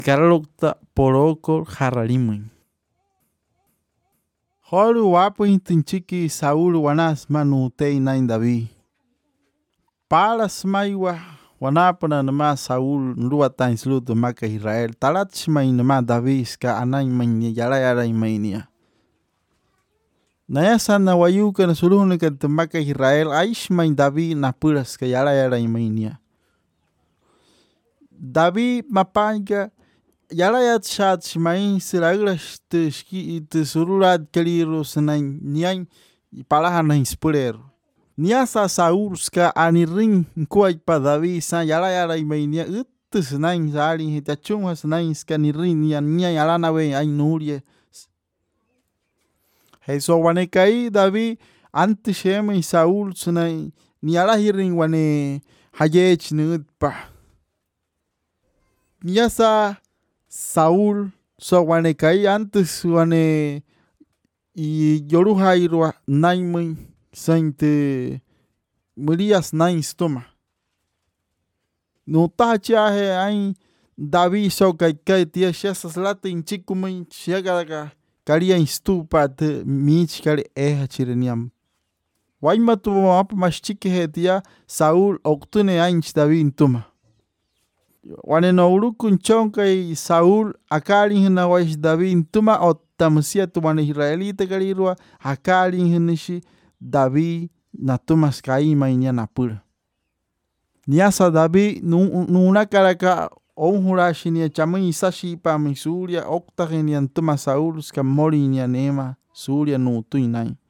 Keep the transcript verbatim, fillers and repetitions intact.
Karalokta poroko hararimun. Holu wapo intinchiki Saul wanas manu tei nain David. Palas maiwa wanapana nama Saul nrua tais luto maka Israel. Talat shmai nama David ska anai mainia yala yala imainia. Naya sana wayuka na suluhun ka maka Israel aish main David na puras ka yala yala imainia. David mapanga yala yat shat shmai siraglas te ski te sururat kaliro senain nian palahan na inspirero. Niasa Saul ska aniring kuai pa David sa yala yala imainia ut senain sali hitachung senain ska nirin nian nian yala nawe ai nurie. Heso wane kai David antes shema Saul senain niala hiring wane hayech nut pa. Niasa Saul so wane kai antes wane i yoruha irwa naimui sainte Murias nain stoma. No tacha he ai David so kai kai tia shasas latin chikumui shiagaga karia instupa te mich kali eha chireniam. Waimatu apa mas chiki he tia Saul oktune ainch David intuma. Wane no urukun chonkai Saul akali hina wais David intuma o tamusia tu wane Israelita kalirua akali hinishi David na tumas kai mainia napura. Niasa David nuna karaka onhurashi ni chamai isashi pa misuria oktagenian tuma Saul ska mori ni anema suria no tuinai.